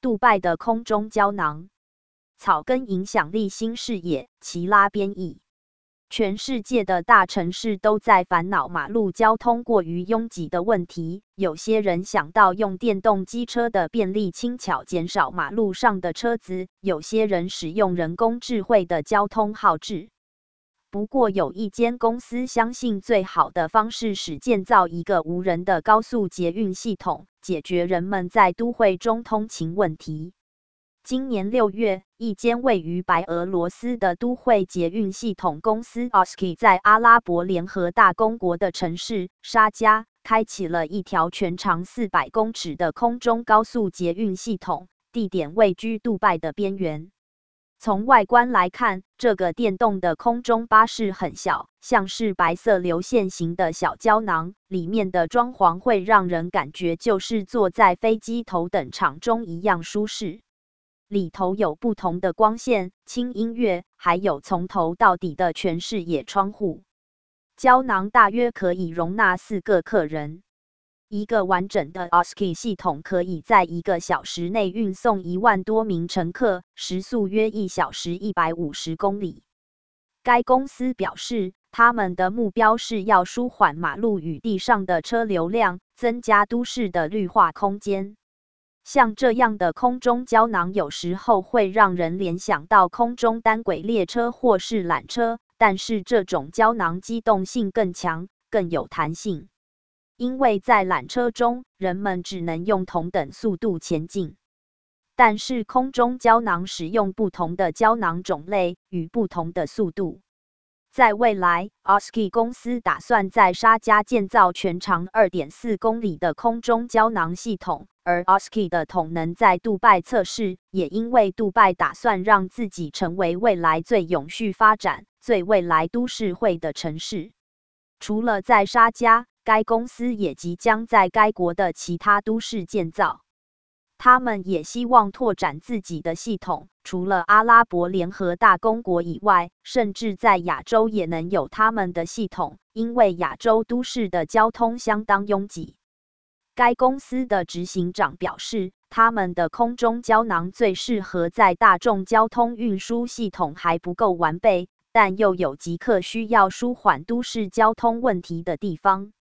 杜拜的空中胶囊。草根影响力新视野，齐拉编译。全世界的大城市都在烦恼马路交通过于拥挤的问题，有些人想到用电动机车的便利轻巧减少马路上的车子，有些人使用人工智慧的交通号志。不过有一间公司相信最好的方式是建造一个无人的高速捷运系统，解决人们在都会中通勤问题。今年6月，一间位于白俄罗斯的都会捷运系统公司 Oski 在阿拉伯联合大公国的城市沙加开启了一条全长400公尺的空中高速捷运系统，地点位居杜拜的边缘。从外观来看，这个电动的空中巴士很小，像是白色流线型的小胶囊，里面的装潢会让人感觉就是坐在飞机头等舱中一样舒适。里头有不同的光线、轻音乐，还有从头到底的全视野窗户。胶囊大约可以容纳4个客人。一个完整的 Oski 系统可以在1个小时内运送1万多名乘客，时速约1小时150公里。该公司表示，他们的目标是要舒缓马路与地上的车流量，增加都市的绿化空间。像这样的空中胶囊有时候会让人联想到空中单轨列车或是缆车，但是这种胶囊机动性更强，更有弹性。因为在缆车中，人们只能用同等速度前进。但是空中胶囊使用不同的胶囊种类与不同的速度。在未来 ，Oski 公司打算在沙加建造全长2.4公里的空中胶囊系统，而 Oski 的统能在杜拜测试，也因为杜拜打算让自己成为未来最永续发展、最未来都市会的城市。除了在沙加，该公司也即将在该国的其他都市建造。他们也希望拓展自己的系统，除了阿拉伯联合大公国以外，甚至在亚洲也能有他们的系统，因为亚洲都市的交通相当拥挤。该公司的执行长表示，他们的空中胶囊最适合在大众交通运输系统还不够完备，但又有即刻需要舒缓都市交通问题的地方。